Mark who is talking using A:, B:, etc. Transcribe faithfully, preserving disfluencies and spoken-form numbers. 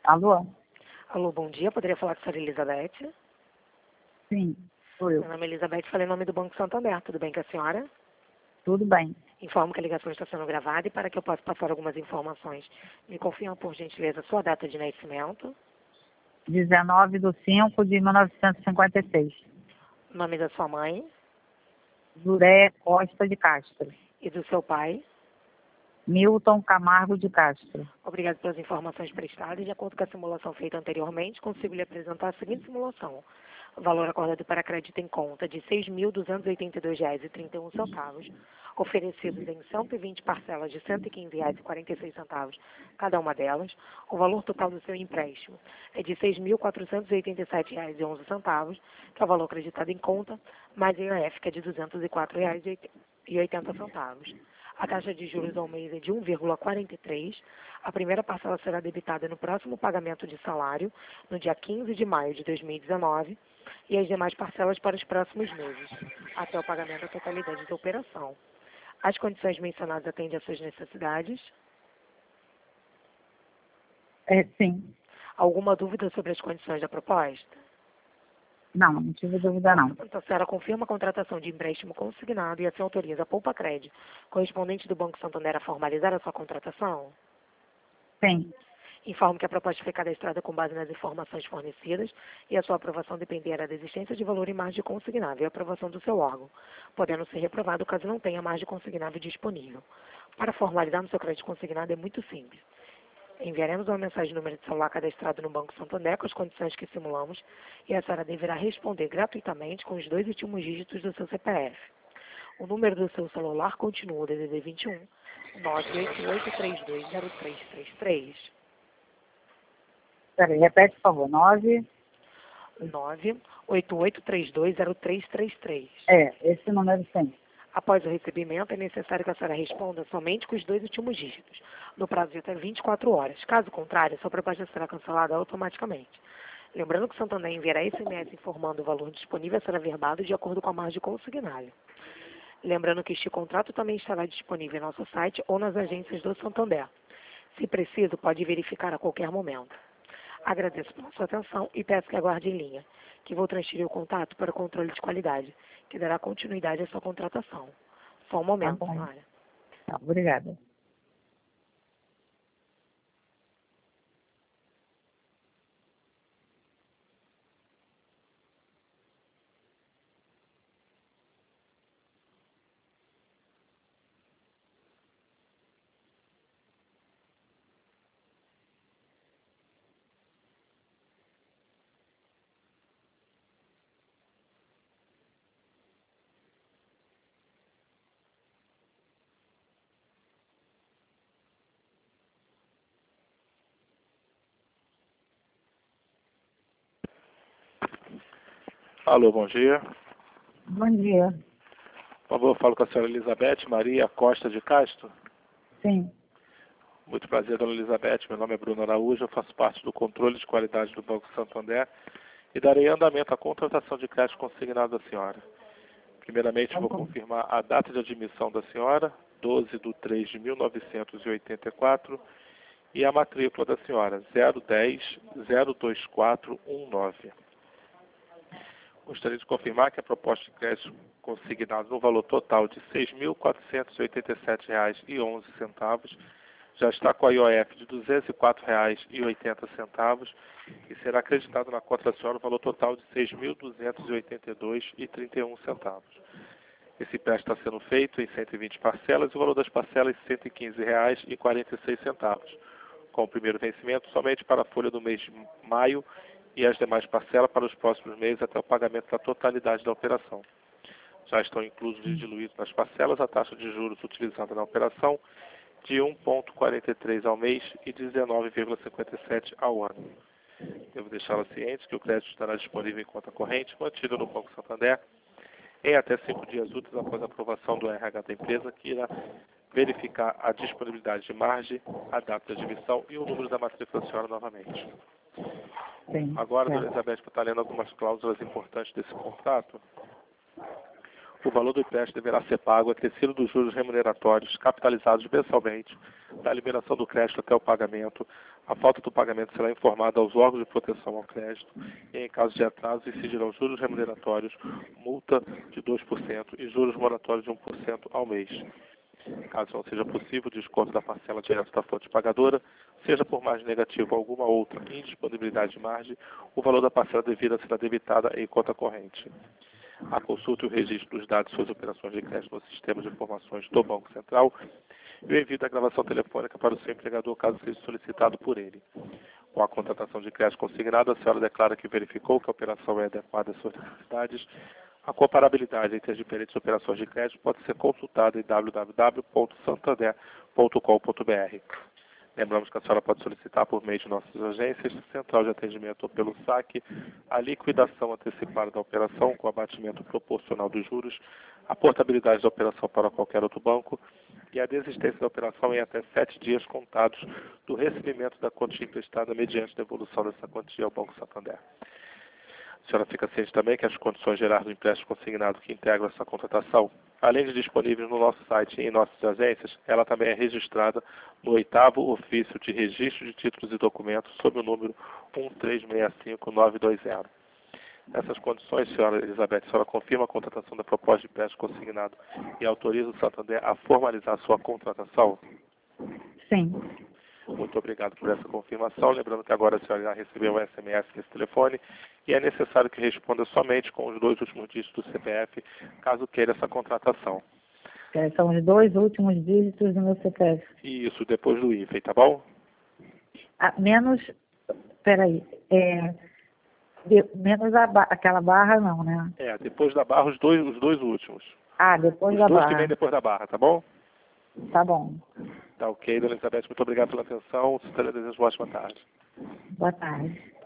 A: Alô?
B: Alô, bom dia. Poderia falar com a senhora Elizabeth?
A: Sim, sou eu.
B: Meu nome é Elizabeth, falei em nome do Banco Santander. Tudo bem com a senhora?
A: Tudo bem.
B: Informo que a ligação está sendo gravada e para que eu possa passar algumas informações, me confirma, por gentileza, sua data de nascimento,
A: dezenove de cinco de mil novecentos e cinquenta e seis.
B: nome da sua mãe
A: Juré Costa de Castro.
B: e do seu pai.
A: Milton Camargo de Castro.
B: Obrigado pelas informações prestadas. De acordo com a simulação feita anteriormente, consigo lhe apresentar a seguinte simulação. O valor acordado para crédito em conta de seis mil duzentos e oitenta e dois reais e trinta e um centavos, oferecidos em cento e vinte parcelas de cento e quinze reais e quarenta e seis centavos cada uma delas. O valor total do seu empréstimo é de seis mil quatrocentos e oitenta e sete reais e onze centavos, que é o valor acreditado em conta, mais I A F, que é de duzentos e quatro reais e oitenta centavos. A taxa de juros ao mês é de um vírgula quarenta e três. A primeira parcela será debitada no próximo pagamento de salário, no dia quinze de maio de dois mil e dezenove, e as demais parcelas para os próximos meses, até o pagamento da totalidade da operação. As condições mencionadas atendem às suas necessidades?
A: É, sim.
B: Alguma dúvida sobre as condições da proposta?
A: Não, não tive dúvida não.
B: Então, a senhora confirma a contratação de empréstimo consignado e assim autoriza a Poupa Crédito, correspondente do Banco Santander, a formalizar a sua contratação?
A: Sim.
B: Informo que a proposta foi cadastrada com base nas informações fornecidas e a sua aprovação dependerá da existência de valor em margem consignável e aprovação do seu órgão, podendo ser reprovado caso não tenha margem consignável disponível. Para formalizarmos seu crédito consignado é muito simples. Enviaremos uma mensagem no número de celular cadastrado no Banco Santander com as condições que simulamos e a senhora deverá responder gratuitamente com os dois últimos dígitos do seu C P F. O número do seu celular continua o D D D vinte e um, nove oito oito três dois zero três três três.
A: Peraí, repete, por favor. Nove.
B: nove oito oito três dois zero três três três.
A: É, esse número sim.
B: Após o recebimento, é necessário que a senhora responda somente com os dois últimos dígitos, no prazo de até vinte e quatro horas. Caso contrário, sua proposta será cancelada automaticamente. Lembrando que o Santander enviará S M S informando o valor disponível a ser averbado de acordo com a margem consignada. Lembrando que este contrato também estará disponível em nosso site ou nas agências do Santander. Se preciso, pode verificar a qualquer momento. Agradeço pela sua atenção e peço que aguarde em linha, que vou transferir o contato para o controle de qualidade, que dará continuidade à sua contratação. Só um momento,
A: Tá bom.
B: senhora.
A: Tá, obrigada.
C: Alô, bom dia.
A: Bom dia.
C: Por favor, falo com a senhora Elizabeth Maria Costa de Castro.
A: Sim.
C: Muito prazer, dona Elizabeth. Meu nome é Bruno Araújo, eu faço parte do controle de qualidade do Banco Santander e darei andamento à contratação de crédito consignado da senhora. Primeiramente,
A: Tá
C: vou
A: bom.
C: confirmar a data de admissão da senhora, doze de três de mil novecentos e oitenta e quatro, e a matrícula da senhora, zero dez zero dois quatro um nove. Gostaria de confirmar que a proposta de crédito consignado no valor total de seis mil quatrocentos e oitenta e sete reais e onze centavos já está com a I O F de duzentos e quatro reais e oitenta centavos e será acreditado na conta da senhora o valor total de seis mil duzentos e oitenta e dois reais e trinta e um centavos. Esse empréstimo está sendo feito em cento e vinte parcelas e o valor das parcelas é cento e quinze reais e quarenta e seis centavos, com o primeiro vencimento somente para a folha do mês de maio e as demais parcelas para os próximos meses até o pagamento da totalidade da operação. Já estão inclusos e diluídos nas parcelas a taxa de juros utilizada na operação de um vírgula quarenta e três ao mês e dezenove vírgula cinquenta e sete ao ano. Devo deixá-la ciente que o crédito estará disponível em conta corrente mantida no Banco Santander em até cinco dias úteis após a aprovação do R H da empresa, que irá verificar a disponibilidade de margem, a data de admissão e o número da matrícula da senhora novamente.
A: Sim.
C: Agora,
A: certo.
C: dona Elizabeth, está lendo algumas cláusulas importantes desse contrato. o valor do empréstimo deverá ser pago acrescido dos juros remuneratórios capitalizados mensalmente, da liberação do crédito até o pagamento. A falta do pagamento será informada aos órgãos de proteção ao crédito e, em caso de atraso, incidirão juros remuneratórios, multa de dois por cento e juros moratórios de um por cento ao mês. Caso não seja possível o desconto da parcela direta da fonte pagadora, seja por margem negativa ou alguma outra indisponibilidade de margem, o valor da parcela devida será debitada em conta corrente. A consulta e o registro dos dados de suas operações de crédito no sistema de informações do Banco Central e o envio da gravação telefônica para o seu empregador caso seja solicitado por ele. Com a contratação de crédito consignado, a senhora declara que verificou que a operação é adequada às suas necessidades. A comparabilidade entre as diferentes operações de crédito pode ser consultada em w w w ponto santander ponto com ponto b r. Lembramos que a senhora pode solicitar por meio de nossas agências, central de atendimento ou pelo saque, a liquidação antecipada da operação com abatimento proporcional dos juros, a portabilidade da operação para qualquer outro banco e a desistência da operação em até sete dias contados do recebimento da quantia emprestada mediante devolução dessa quantia ao Banco Santander. A senhora fica ciente também que as condições gerais do empréstimo consignado que integram essa contratação, além de disponíveis no nosso site e em nossas agências, ela também é registrada no oitavo ofício de registro de títulos e documentos sob o número um três seis cinco nove dois zero. Nessas condições, senhora Elizabeth, a senhora confirma a contratação da proposta de empréstimo consignado e autoriza o Santander a formalizar a sua contratação?
A: Sim.
C: Muito obrigado por essa confirmação. Lembrando que agora a senhora já recebeu um S M S nesse telefone e é necessário que responda somente com os dois últimos dígitos do C P F, caso queira essa contratação.
A: É, são os dois últimos dígitos do meu C P F.
C: Isso, depois do I F E, tá bom?
A: Ah, menos, peraí, é, de, menos a, ba- aquela barra não, né?
C: É, depois da barra, os dois, os dois últimos.
A: Ah, depois
C: Os
A: da
C: dois
A: barra.
C: que vêm depois da barra, tá bom?
A: Tá bom.
C: Tá ok, dona Elizabeth, muito obrigado pela atenção. Se eu desejo uma ótima tarde.
A: Boa tarde.